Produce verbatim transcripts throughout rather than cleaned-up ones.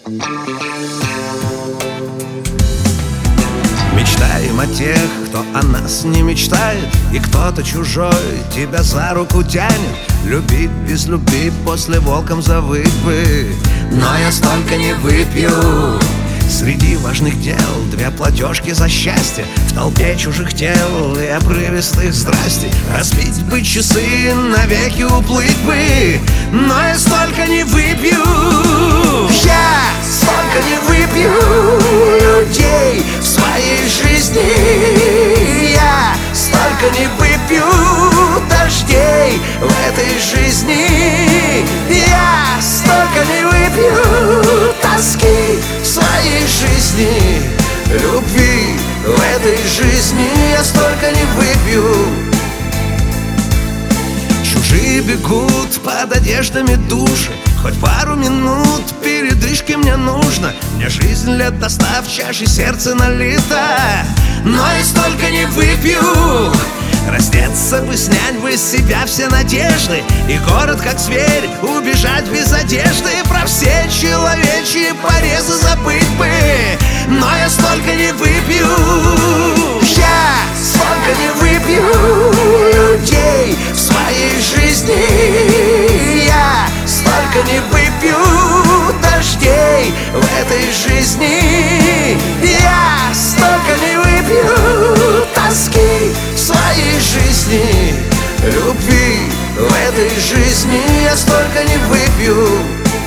Мечтаем о тех, кто о нас не мечтает, и кто-то чужой тебя за руку тянет. Любить без любви после волком завыть бы, но я столько не выпью. Среди важных дел две платежки за счастье, в толпе чужих тел и обрывистых здрасте. Разбить бы часы, навеки уплыть бы, но я столько не выпью. Я столько не выпью людей в своей жизни. Я столько не выпью дождей в этой жизни. Я столько не выпью тоски в своей жизни. Любви в этой жизни я столько не выпью. Чужие бегут под одеждами души, хоть пару минут передышки мне нужно. Мне жизнь лет достав, чаши сердце налито, но я столько не выпью. Раздеться бы, снять бы с себя все надежды, и город как зверь убежать без одежды. Про все человечьи порезы забыть бы, но я столько не выпью. Я столько не выпью людей в своей жизни. Я столько не выпью дождей в этой жизни. Я столько не выпью тоски в своей жизни. Любви в этой жизни я столько не выпью.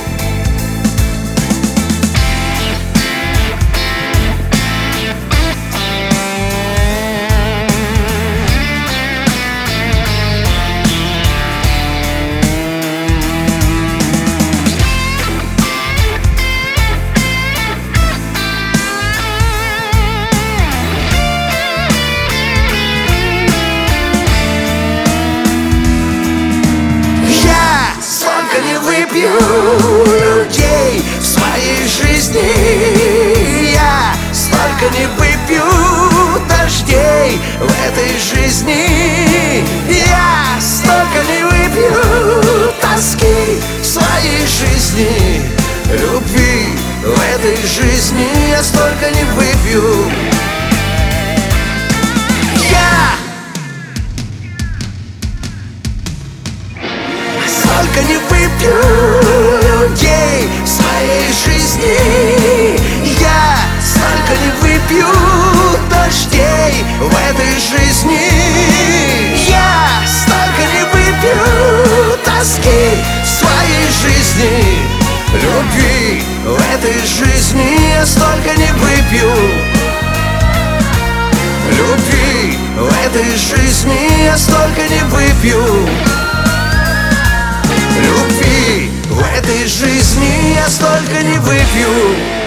Выпью людей в своей жизни. Я столько не выпью дождей в этой жизни. Я столько не выпью тоски в своей жизни. Любви в этой жизни я столько не выпью. Я столько не выпью людей в своей жизни. Я столько не выпью дождей в этой жизни. Я столько не выпью тоски в своей жизни. Любви в этой жизни я столько не выпью. Любви в этой жизни я столько не выпью. Любви в этой жизни я столько не выпью.